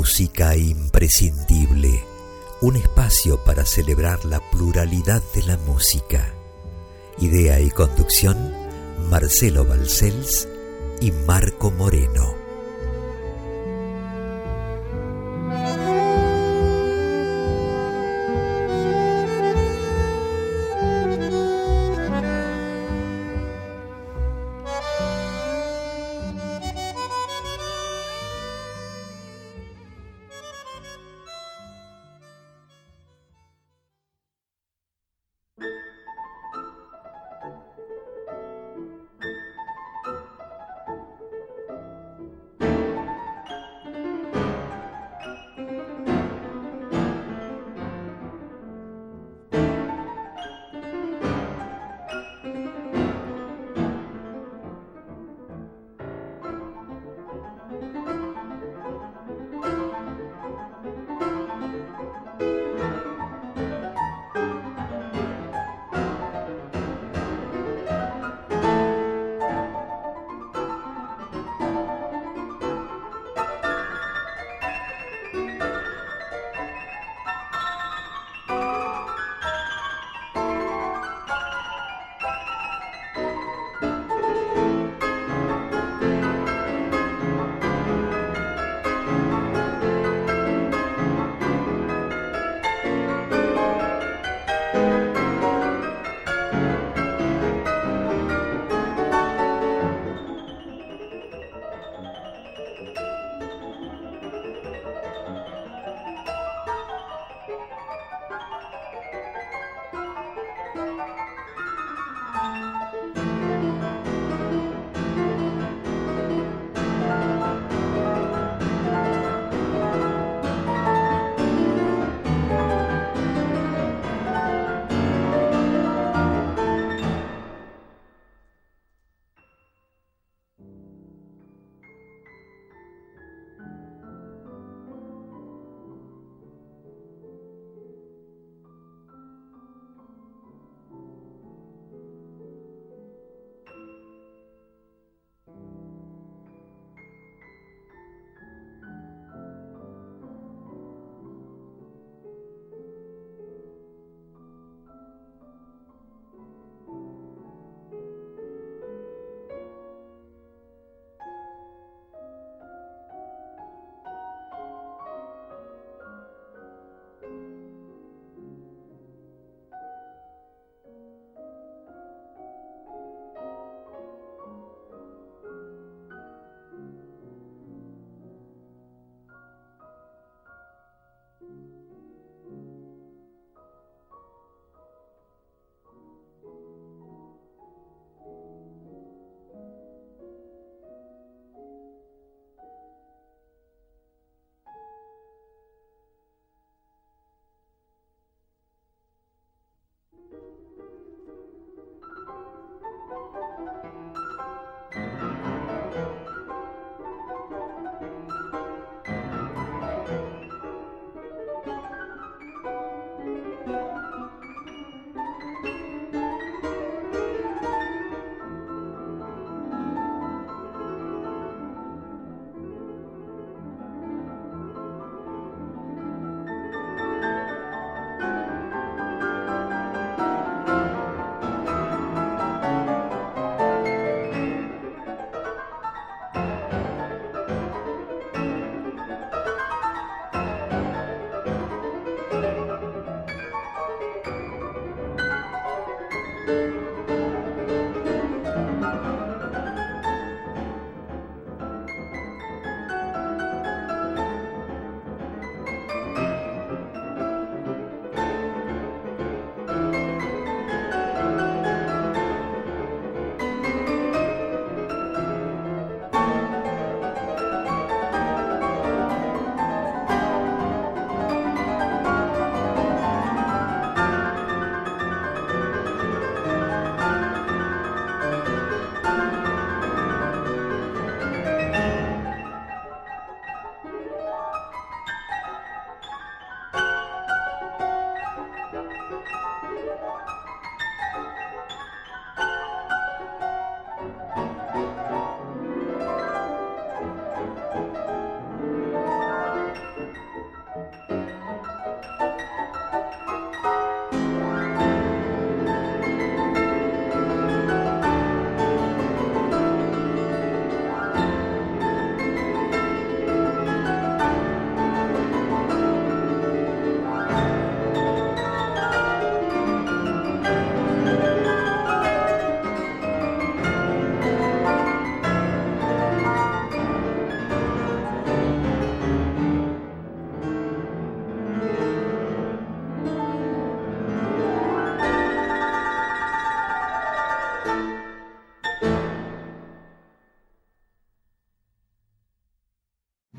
Música imprescindible, un espacio para celebrar la pluralidad de la música. Idea y conducción, Marcelo Balcells y Marco Moreno.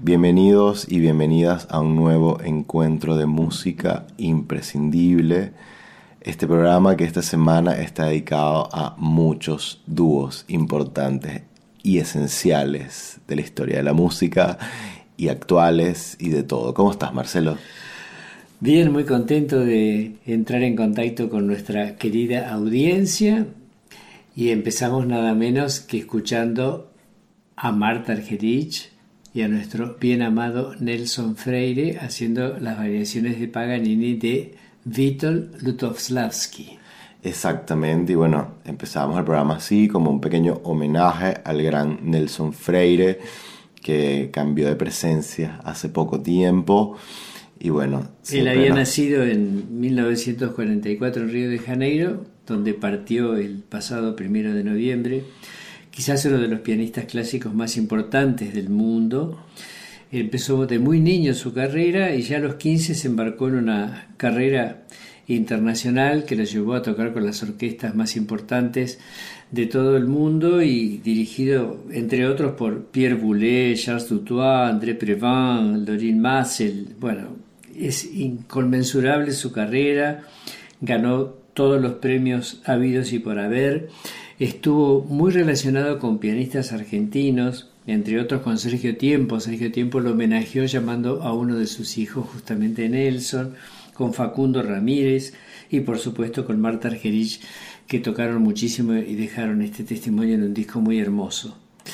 Bienvenidos y bienvenidas a un nuevo encuentro de música imprescindible. Este programa que esta semana está dedicado a muchos dúos importantes y esenciales de la historia de la música y actuales y de todo. ¿Cómo estás, Marcelo? Bien, muy contento de entrar en contacto con nuestra querida audiencia y empezamos nada menos que escuchando a Marta Argerich y a nuestro bien amado Nelson Freire haciendo las variaciones de Paganini de Witold Lutosławski. Exactamente, y bueno, empezamos el programa así, como un pequeño homenaje al gran Nelson Freire, que cambió de presencia hace poco tiempo. Y bueno, él había nacido en 1944 en Río de Janeiro, donde partió el pasado 1 de noviembre. Quizás uno de los pianistas clásicos más importantes del mundo. Empezó de muy niño su carrera y ya a los 15 se embarcó en una carrera internacional que lo llevó a tocar con las orquestas más importantes de todo el mundo y dirigido, entre otros, por Pierre Boulez, Charles Dutoit, André Previn, Lorin Maazel. Bueno, es inconmensurable su carrera, ganó todos los premios habidos y por haber. Estuvo muy relacionado con pianistas argentinos, entre otros con Sergio Tiempo. Sergio Tiempo lo homenajeó llamando a uno de sus hijos justamente Nelson, con Facundo Ramírez y por supuesto con Marta Argerich, que tocaron muchísimo y dejaron este testimonio en un disco muy hermoso.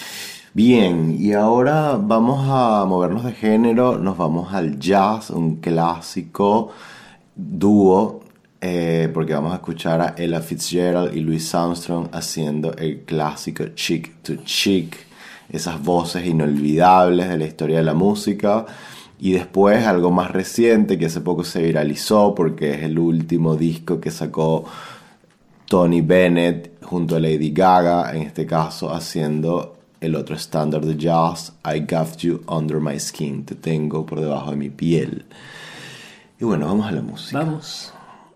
Bien, y ahora vamos a movernos de género, nos vamos al jazz, un clásico dúo, porque vamos a escuchar a Ella Fitzgerald y Louis Armstrong haciendo el clásico Chick to Chick, esas voces inolvidables de la historia de la música. Y después algo más reciente que hace poco se viralizó porque es el último disco que sacó Tony Bennett junto a Lady Gaga, en este caso haciendo el otro estándar de jazz, I Got You Under My Skin, te tengo por debajo de mi piel. Y bueno, vamos a la música. Vamos.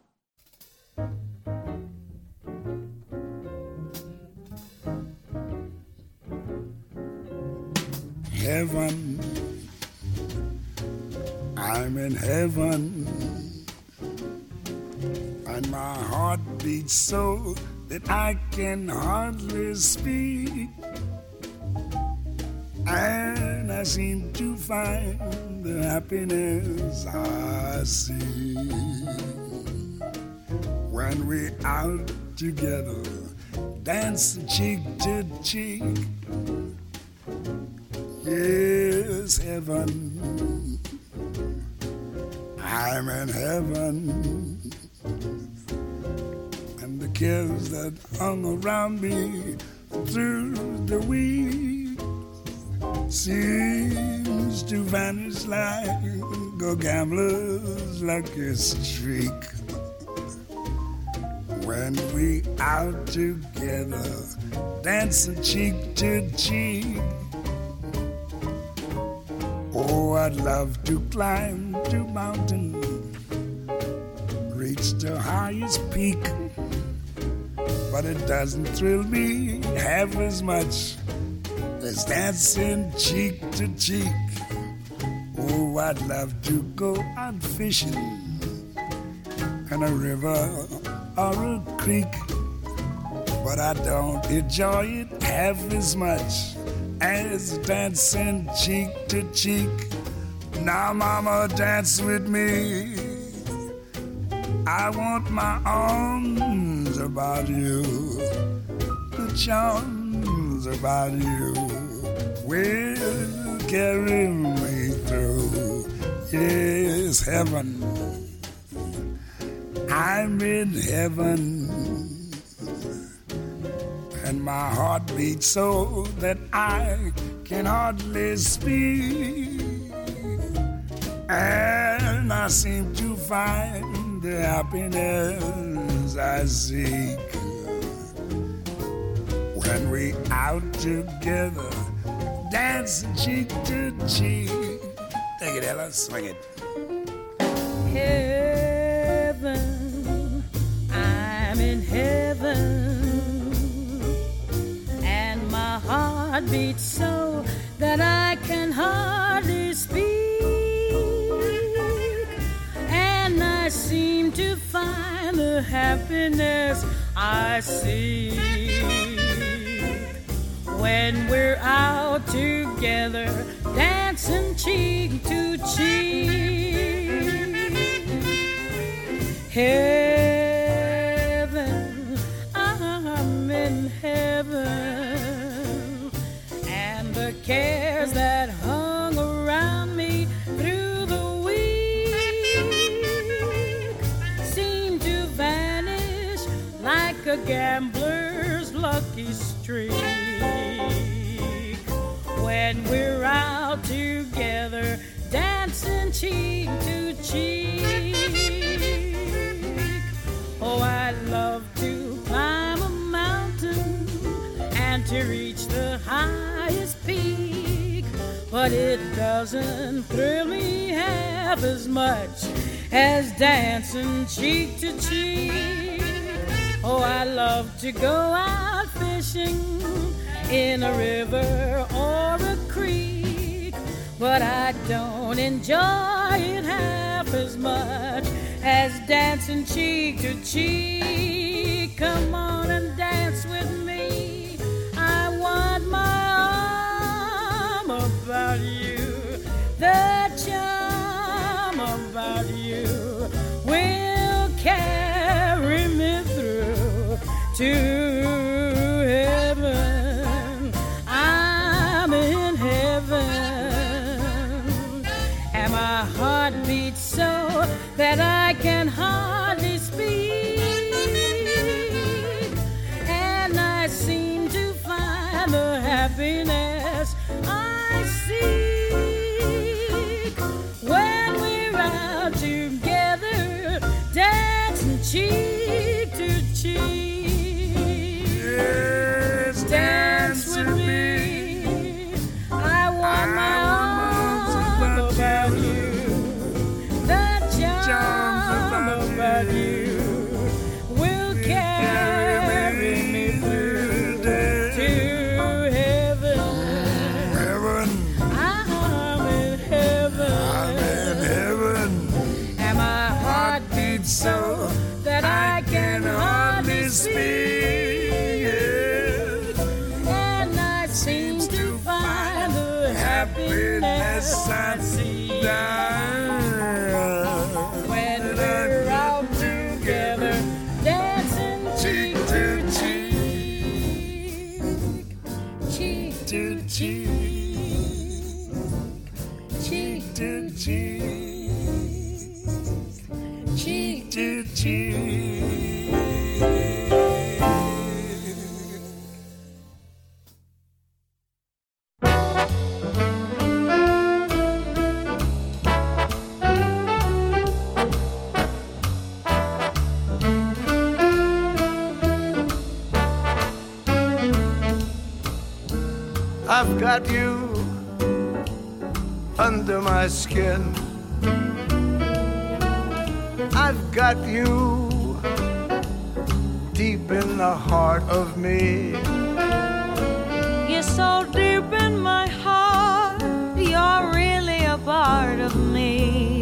Heaven, I'm in heaven, and my heart beats so that I can hardly speak, and I seem to find the happiness I see when we're out together, dance cheek to cheek. Yes, heaven, I'm in heaven, and the cares that hung around me through the week seems to vanish like a gambler's lucky streak. When we out together, dancing cheek to cheek. Oh, I'd love to climb to mountain, reach the highest peak, but it doesn't thrill me half as much as dancing cheek to cheek. Oh, I'd love to go out fishing in a river or a creek, but I don't enjoy it half as much as dancing cheek to cheek. Now, mama, dance with me. I want my arms about you, the charms about you will carry me through. Yes, heaven, I'm in heaven, and my heart beats so that I can hardly speak, and I seem to find the happiness I seek when we out together, dancing cheek to cheek. Take it, Ella, swing it. Heaven, I'm in heaven, and my heart beats so that I can hardly I seem to find the happiness I seek when we're out together, dancing cheek to cheek. Heaven, I'm in heaven, and the cares that hung around me through the week seem to vanish like a gambler's lucky streak when we're out together, dancing cheek to cheek. Oh, I love to climb a mountain and to reach the highest peak, but it doesn't thrill me half as much as dancing cheek to cheek. Oh, I love to go out fishing in a river or a creek, but I don't enjoy it half as much as dancing cheek to cheek. Come on and dance with me. I want my arm about you. The charm about you will carry me through to heaven. I'm in heaven, and my heart beats so that I can hardly speak, and I seem to find the happiness I seek when we're out together, dancing cheek to cheek. Yes, Dance with me. I want my arms about you. The charm about you will carry me through to heaven. heaven, I'm in heaven, I'm in heaven. and my heart beats so that I can hardly speak, and I seem to find the happiness I see when we're out together, dancing cheek to cheek, cheek to cheek, cheek to cheek, cheek to cheek. I've got you under my skin. I've got you deep in the heart of me. You're so deep in my heart, you're really a part of me.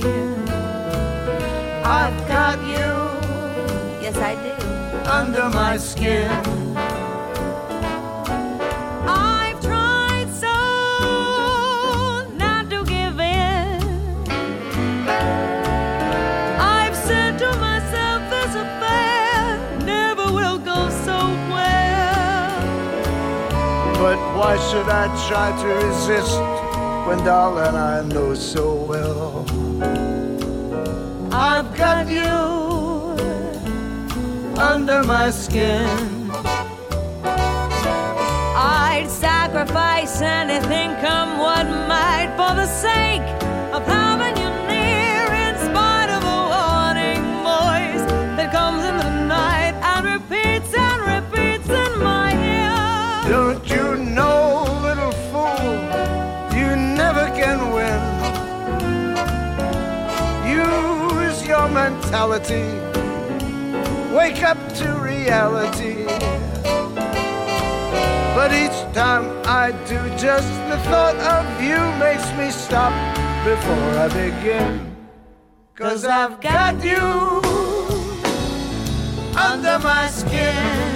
I've got you Yes, I do. under my skin. I've tried so not to give in. I've said to myself this affair never will go so well. But why should I try to resist when, darling, I know so well I've got you under my skin. I'd sacrifice anything, come what might, for the sake of having you near, in spite of a warning voice that comes in the night and repeats in my ear. Don't you know, little fool, you never can win. Use your mentality, wake up to reality. But each time I do, just the thought of you makes me stop before I begin. 'cause I've got you under my skin.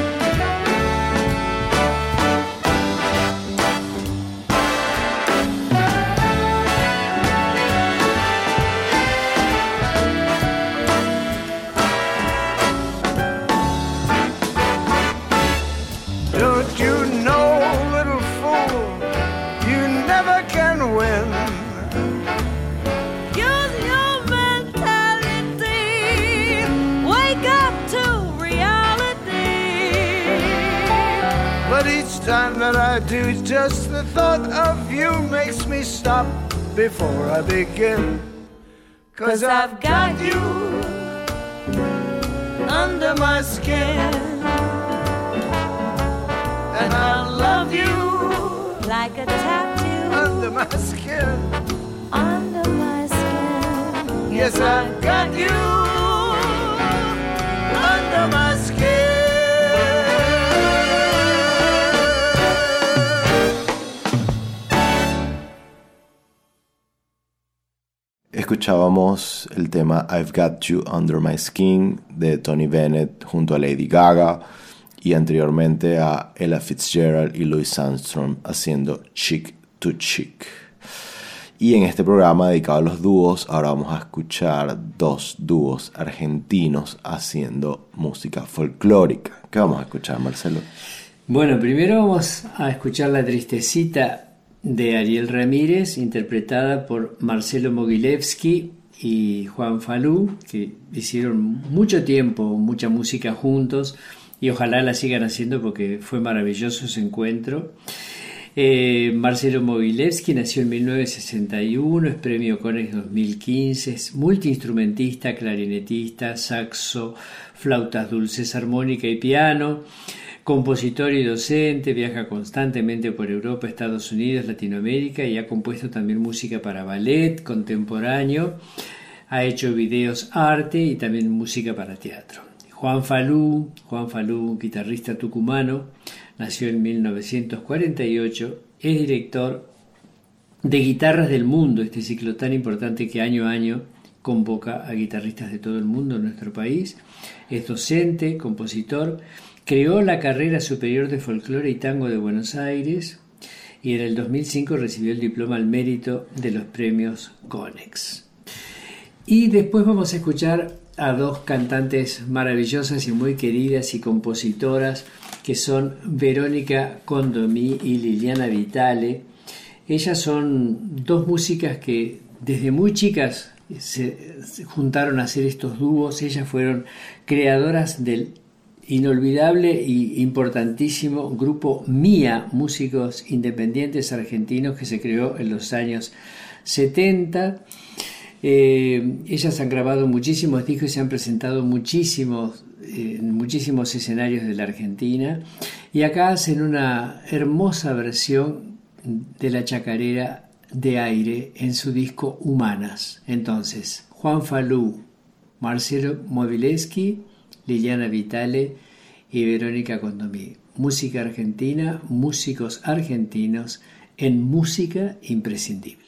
Don't you know, little fool, you never can win. Use your mentality. Wake up to reality. But each time that I do, just the thought of you makes me stop before I begin. 'Cause I've got you under my skin. And I love you Like a tattoo under my skin. under my skin. Yes, I've got you under my skin. Escuchábamos el tema I've Got You Under My Skin de Tony Bennett junto a Lady Gaga y anteriormente a Ella Fitzgerald y Louis Armstrong haciendo Chick to Chick. Y en este programa dedicado a los dúos, ahora vamos a escuchar dos dúos argentinos haciendo música folclórica. ¿Qué vamos a escuchar, Marcelo? Bueno, primero vamos a escuchar La Tristecita de Ariel Ramírez, interpretada por Marcelo Mogilevsky y Juan Falú, que hicieron mucho tiempo mucha música juntos y ojalá la sigan haciendo porque fue maravilloso ese encuentro. Marcelo Mogilevsky nació en 1961, es premio Conex 2015, es multiinstrumentista, clarinetista, saxo, flautas dulces, armónica y piano. Compositor y docente, viaja constantemente por Europa, Estados Unidos, Latinoamérica y ha compuesto también música para ballet contemporáneo, ha hecho videos arte y también música para teatro. Juan Falú, guitarrista tucumano, nació en 1948, es director de Guitarras del Mundo, este ciclo tan importante que año a año convoca a guitarristas de todo el mundo en nuestro país, es docente, compositor. Creó la carrera superior de folclore y tango de Buenos Aires y en el 2005 recibió el diploma al mérito de los premios Conex. Y después vamos a escuchar a dos cantantes maravillosas y muy queridas y compositoras que son Verónica Condomí y Liliana Vitale. Ellas son dos músicas que desde muy chicas se juntaron a hacer estos dúos. Ellas fueron creadoras del inolvidable y importantísimo grupo MIA, músicos independientes argentinos, que se creó en los años 70. Ellas han grabado muchísimos discos y se han presentado en muchísimos escenarios de la Argentina, y acá hacen una hermosa versión de la chacarera de Aire en su disco Humanas. Entonces, Juan Falú, Marcelo Mogilevsky, Liliana Vitale y Verónica Condomí. Música argentina, músicos argentinos en música imprescindible.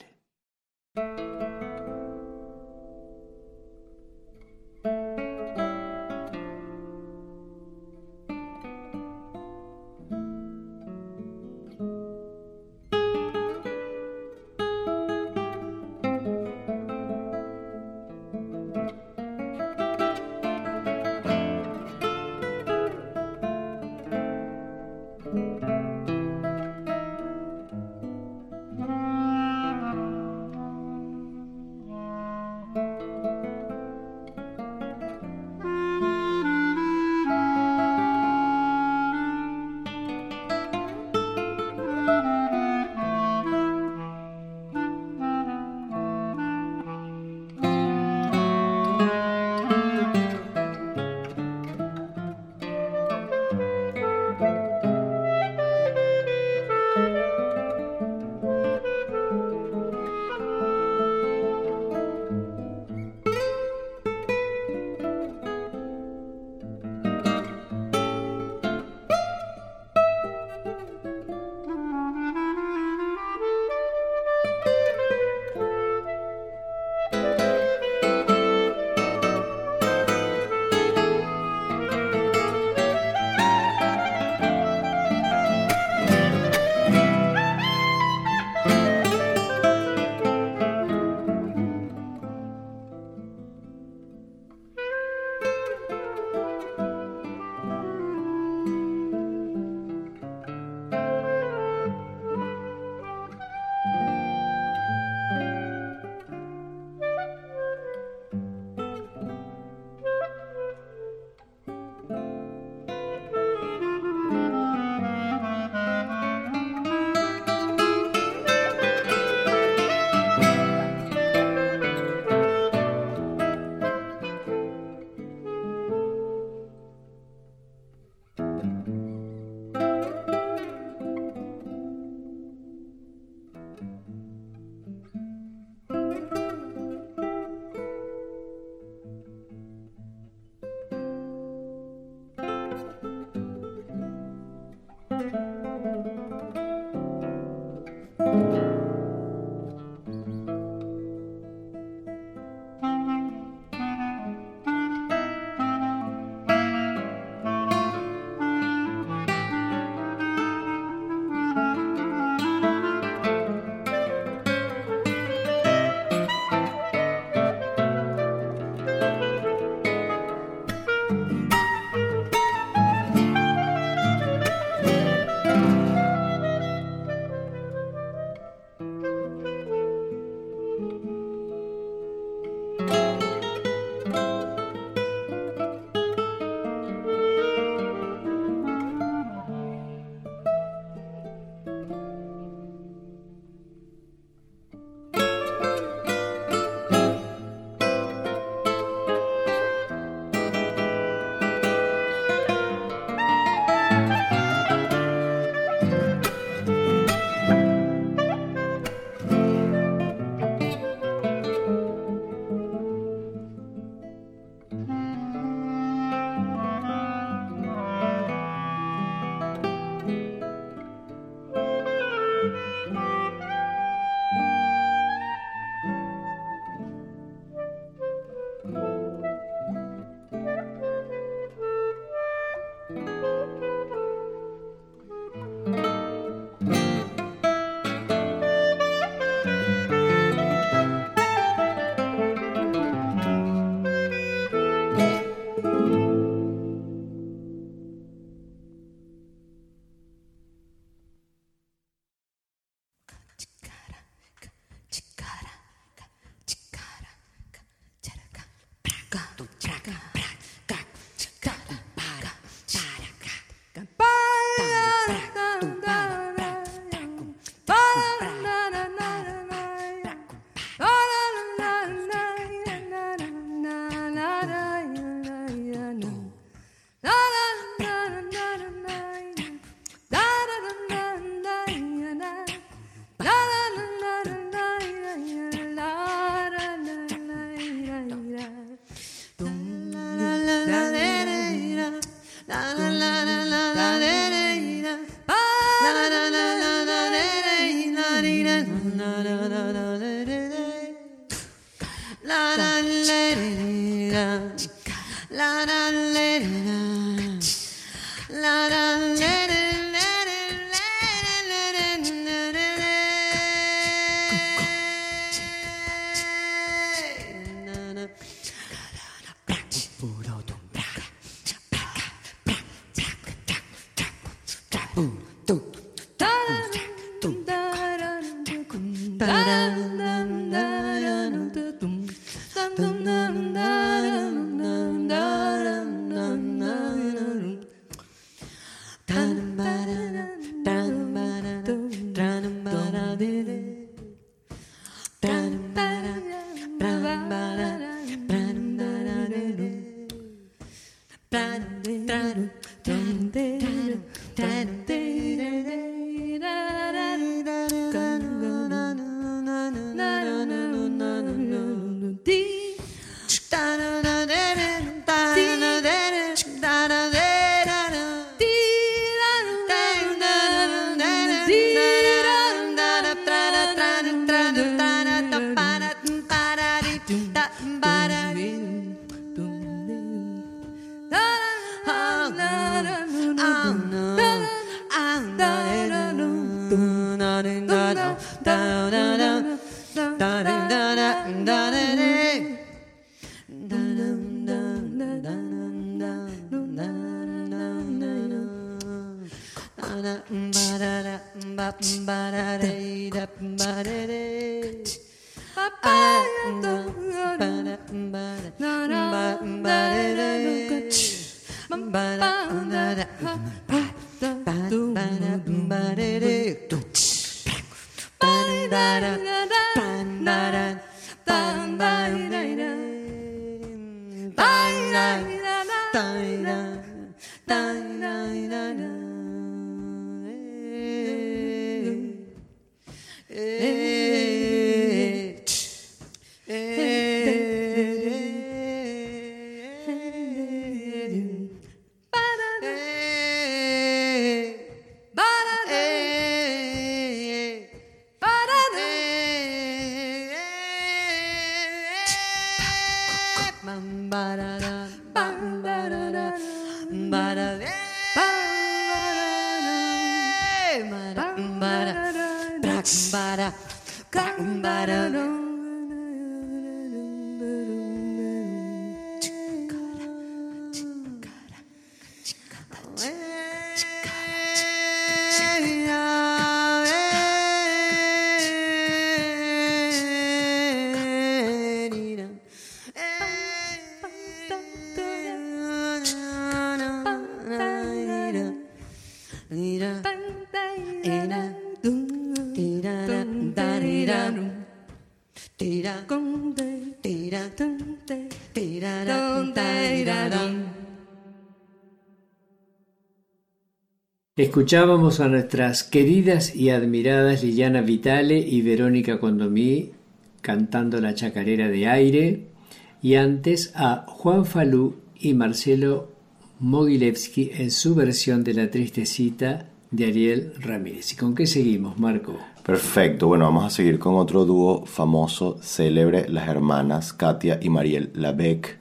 Escuchábamos a nuestras queridas y admiradas Liliana Vitale y Verónica Condomí cantando la chacarera de Aire, y antes a Juan Falú y Marcelo Mogilevsky en su versión de La Tristecita de Ariel Ramírez. ¿Y con qué seguimos, Marco? Perfecto, bueno, vamos a seguir con otro dúo famoso, célebre, las hermanas Katia y Marielle Labec,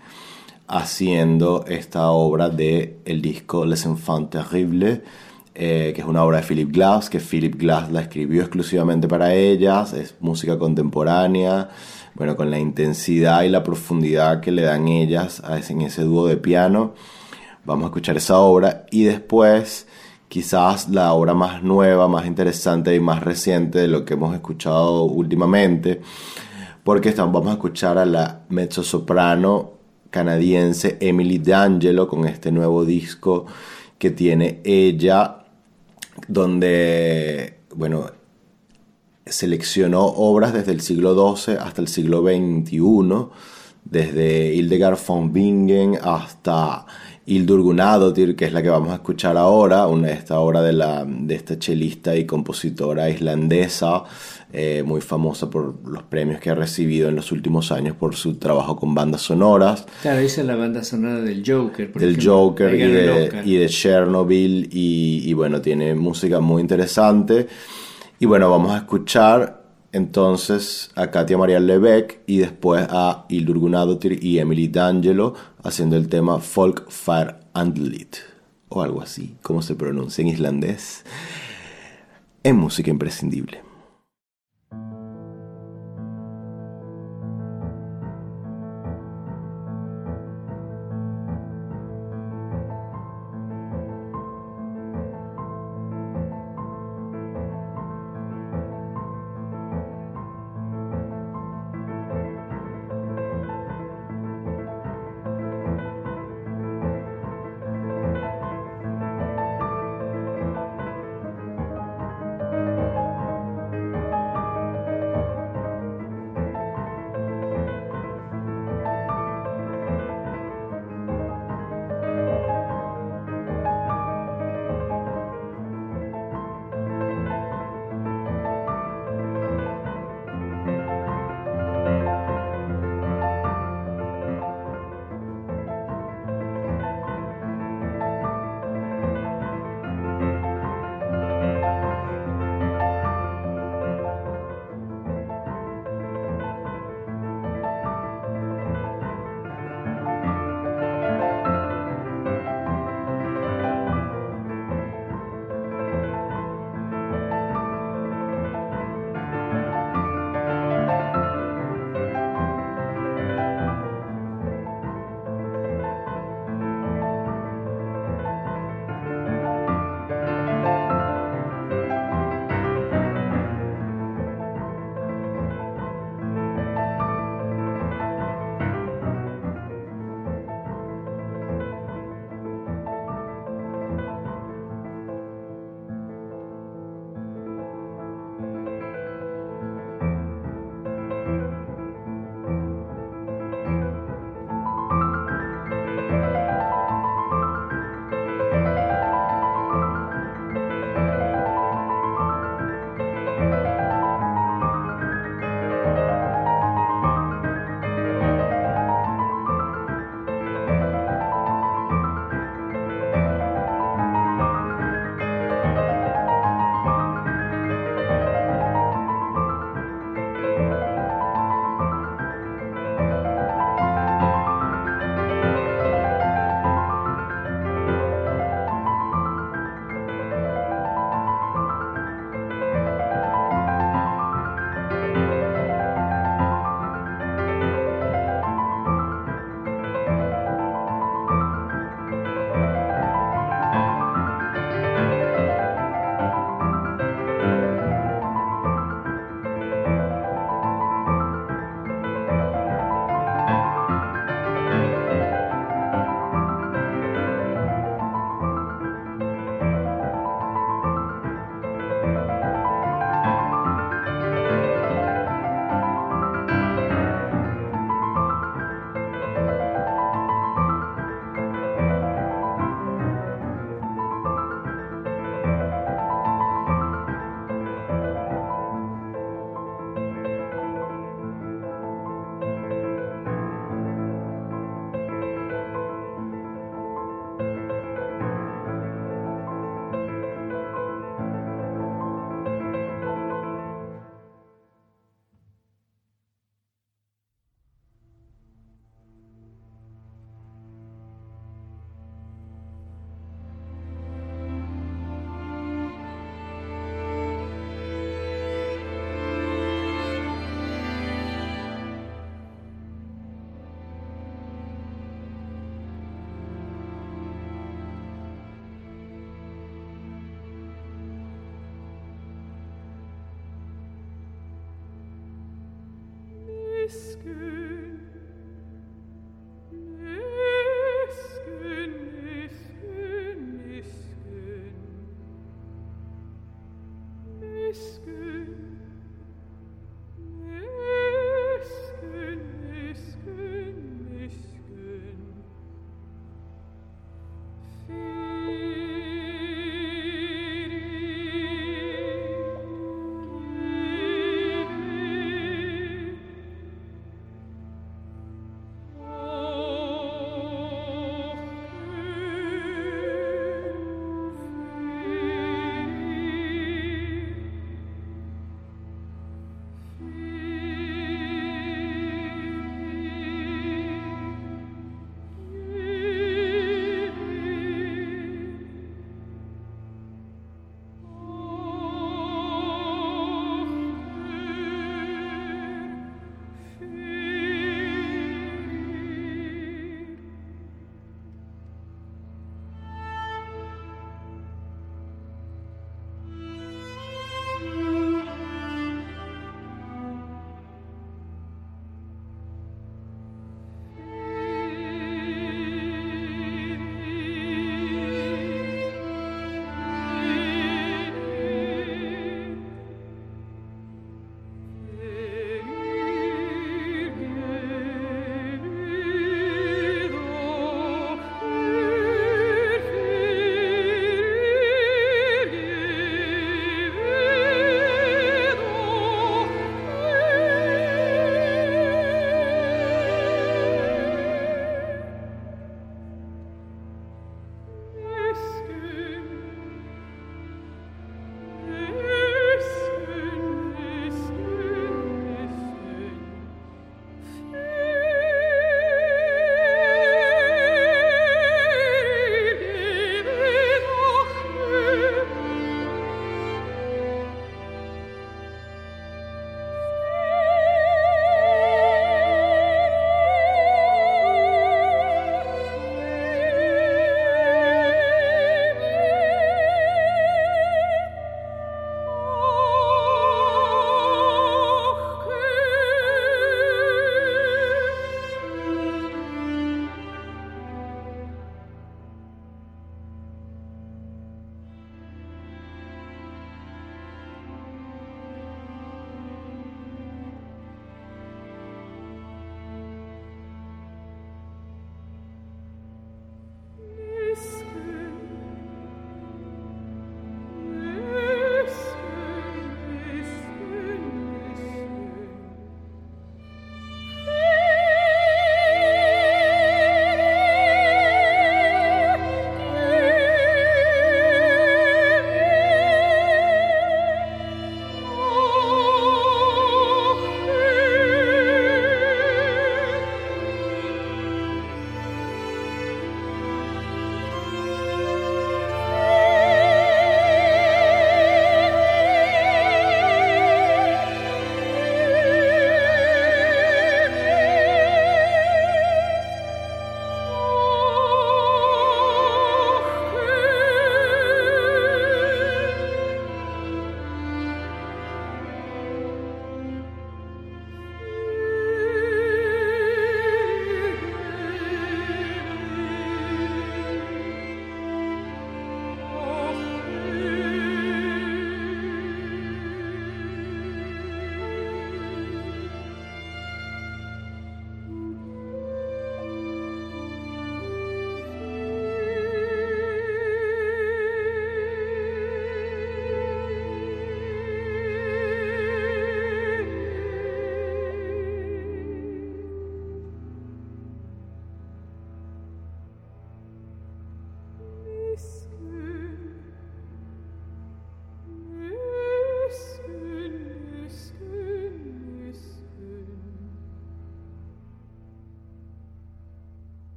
haciendo esta obra de el disco Les Enfants Terribles, que es una obra de Philip Glass, que Philip Glass la escribió exclusivamente para ellas. Es música contemporánea, bueno, con la intensidad y la profundidad que le dan ellas en ese dúo de piano. Vamos a escuchar esa obra y después quizás la obra más nueva, más interesante y más reciente de lo que hemos escuchado últimamente, porque vamos a escuchar a la mezzosoprano canadiense Emily D'Angelo con este nuevo disco que tiene ella, donde, bueno, seleccionó obras desde el siglo XII hasta el siglo XXI, desde Hildegard von Bingen hasta Hildur Guðnadóttir, que es la que vamos a escuchar ahora, esta obra de esta chelista y compositora islandesa, muy famosa por los premios que ha recibido en los últimos años por su trabajo con bandas sonoras. Claro, esa es la banda sonora del Joker. Del Joker y de Chernobyl, y bueno, tiene música muy interesante. Y bueno, vamos a escuchar entonces a Katia Maria Lebeck y después a Hildur Guðnadóttir y Emily D'Angelo haciendo el tema Folk Far Andlit, o algo así, como se pronuncia en islandés, en Música Imprescindible.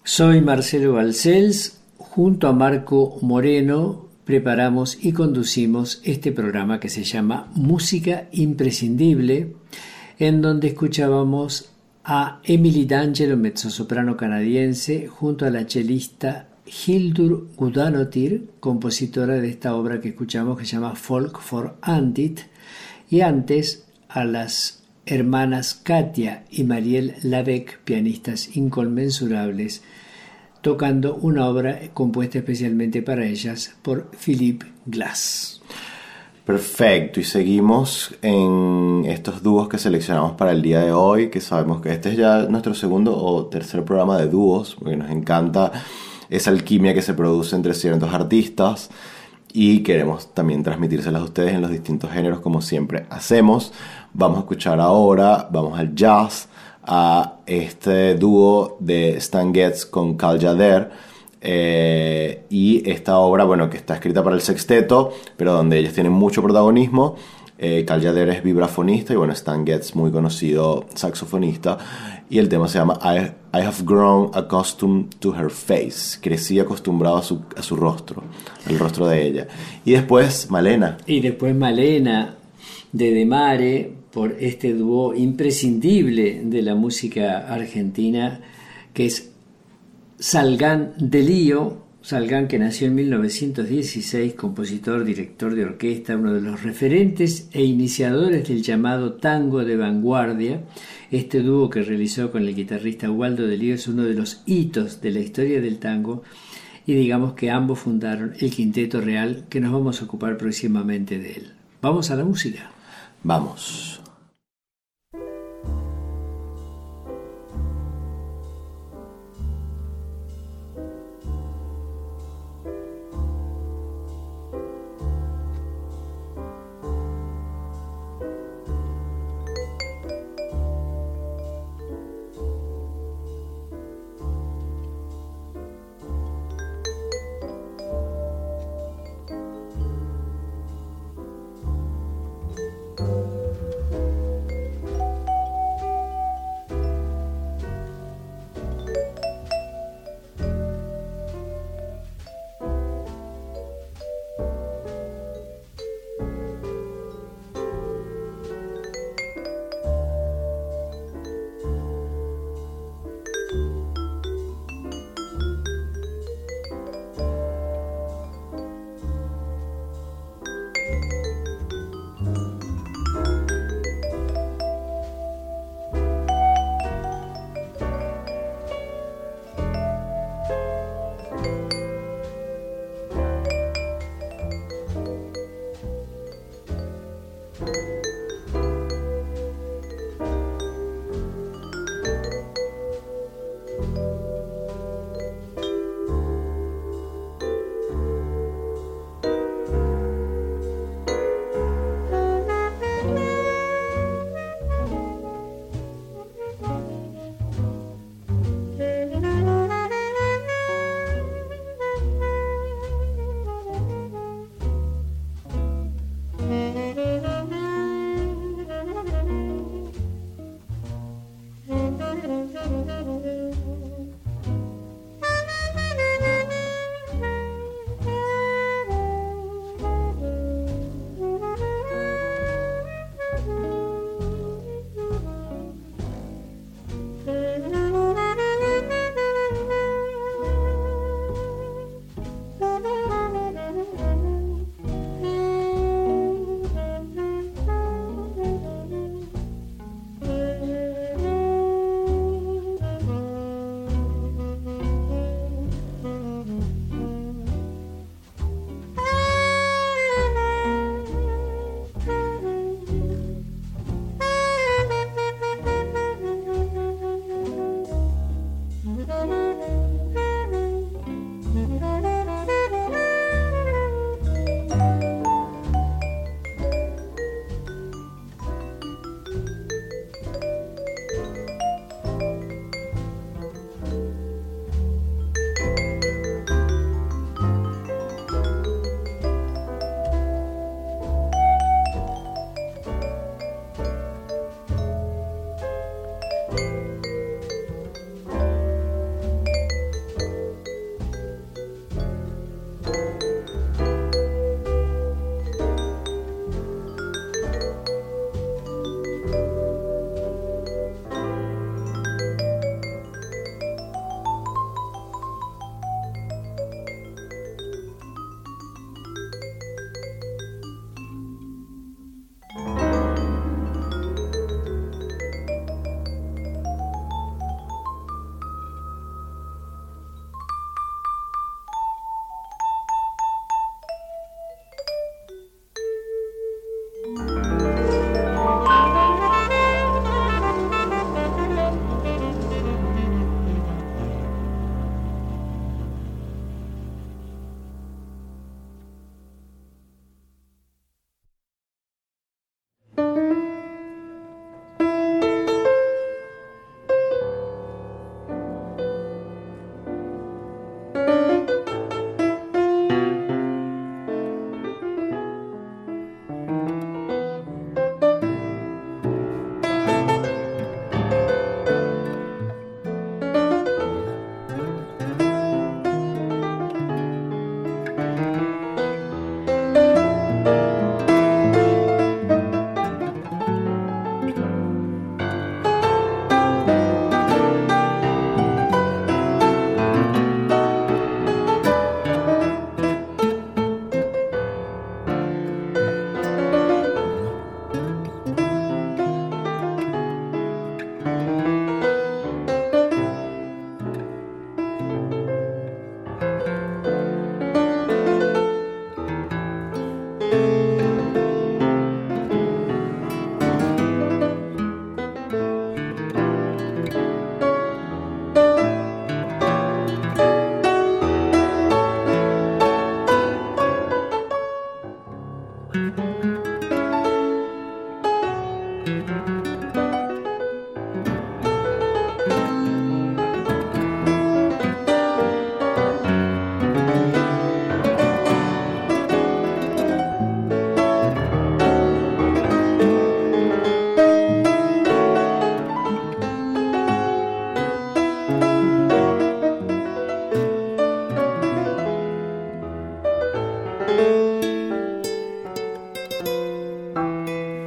Soy Marcelo Balcells. Junto a Marco Moreno preparamos y conducimos este programa que se llama Música Imprescindible, en donde escuchábamos a Emily D'Angelo, mezzosoprano canadiense, junto a la chelista Hildur Guðnadóttir, compositora de esta obra que escuchamos que se llama Folk for Andit, y antes a las hermanas Katia y Marielle Lavec, pianistas inconmensurables, tocando una obra compuesta especialmente para ellas por Philip Glass. Perfecto, y seguimos en estos dúos que seleccionamos para el día de hoy, que sabemos que este es ya nuestro segundo o tercer programa de dúos, porque nos encanta esa alquimia que se produce entre ciertos artistas y queremos también transmitírselas a ustedes en los distintos géneros como siempre hacemos. Vamos a escuchar ahora, vamos al jazz, a este dúo de Stan Getz con Cal Tjader, y esta obra, bueno, que está escrita para el sexteto, pero donde ellos tienen mucho protagonismo. Cal Tjader es vibrafonista y bueno, Stan Getz, muy conocido saxofonista, y el tema se llama I have grown accustomed to her face. Crecí acostumbrado a su rostro, al rostro de ella. Y después Malena. Y después Malena de De Mare, por este dúo imprescindible de la música argentina, que es Salgán de Lío. Salgán, que nació en 1916, compositor, director de orquesta, uno de los referentes e iniciadores del llamado tango de vanguardia. Este dúo que realizó con el guitarrista Waldo de Lío es uno de los hitos de la historia del tango, y digamos que ambos fundaron el Quinteto Real, que nos vamos a ocupar próximamente de él. ¿Vamos a la música? Vamos.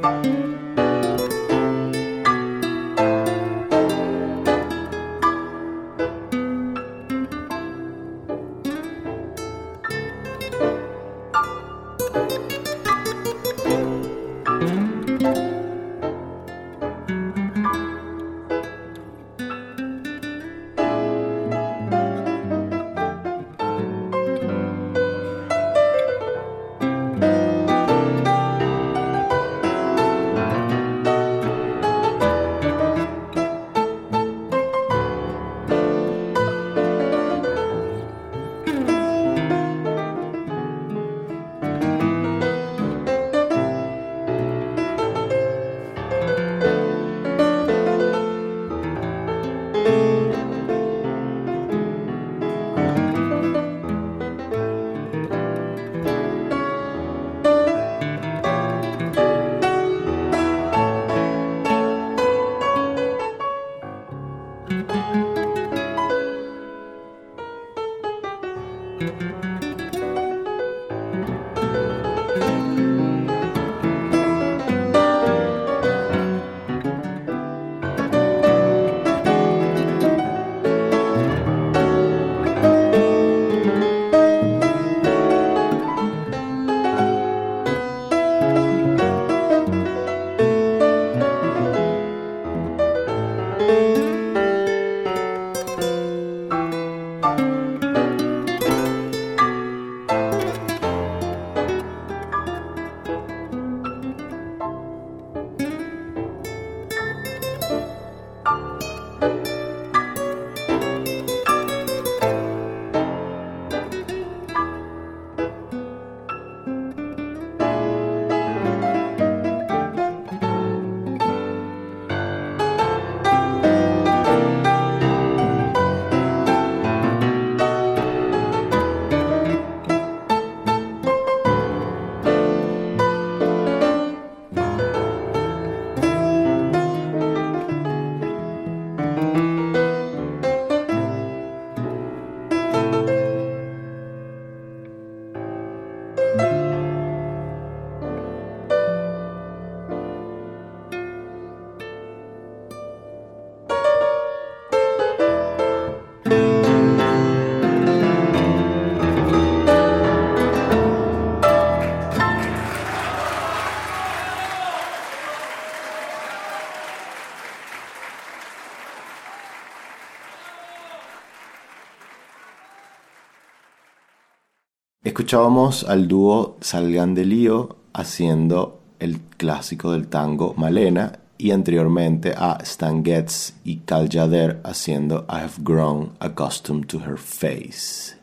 Escuchábamos al dúo Salgan de Lío haciendo el clásico del tango Malena y anteriormente a Stan Getz y Cal Tjader haciendo I Have Grown Accustomed to Her Face.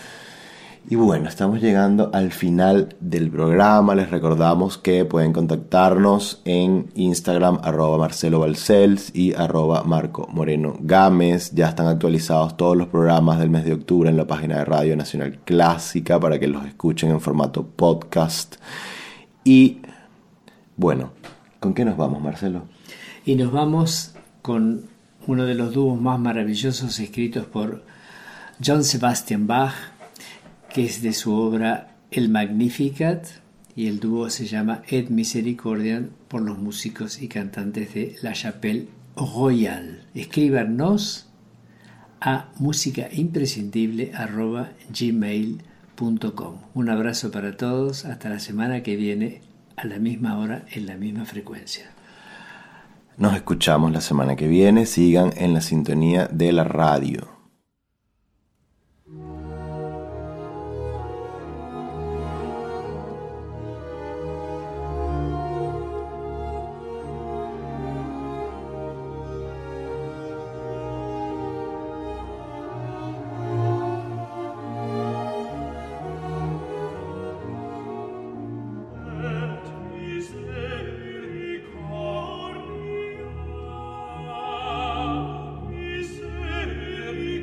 Y bueno, estamos llegando al final del programa. Les recordamos que pueden contactarnos en Instagram @MarceloBalcells y @MarcoMorenoGámez. Ya están actualizados todos los programas del mes de octubre en la página de Radio Nacional Clásica para que los escuchen en formato podcast. Y bueno, ¿con qué nos vamos, Marcelo? Y nos vamos con uno de los dúos más maravillosos escritos por Johann Sebastian Bach, que es de su obra El Magnificat, y el dúo se llama Et Misericordiam por los músicos y cantantes de La Chapelle Royale. Escríbanos a musicaimprescindible@gmail.com. Un abrazo para todos, hasta la semana que viene a la misma hora en la misma frecuencia. Nos escuchamos la semana que viene. Sigan en la sintonía de la radio. Misericordia,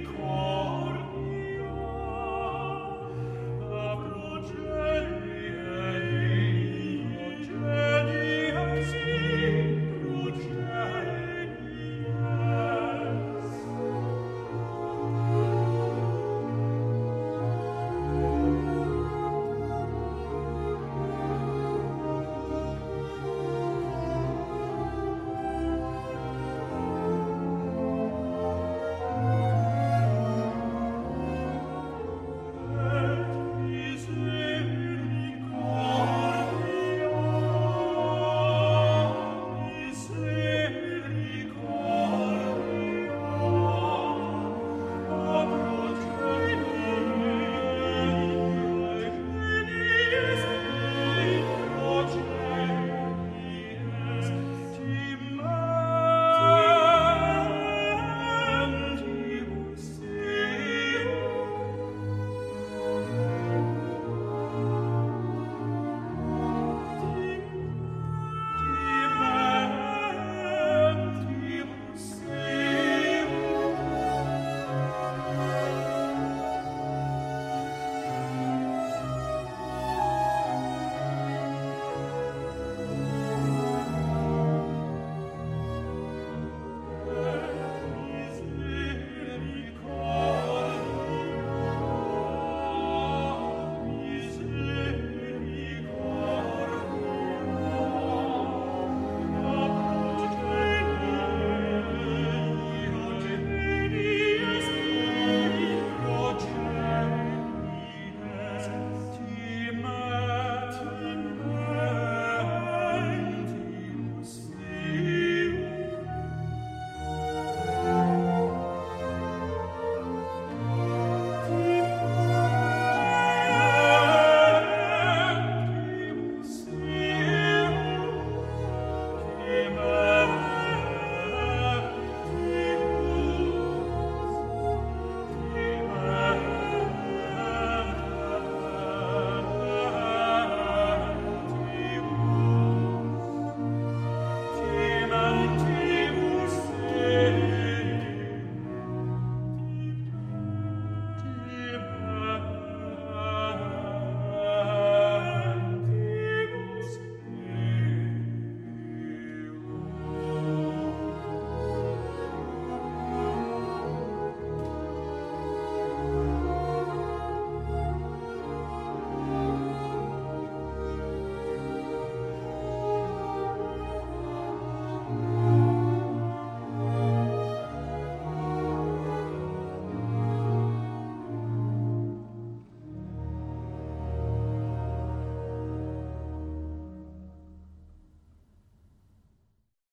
Himmel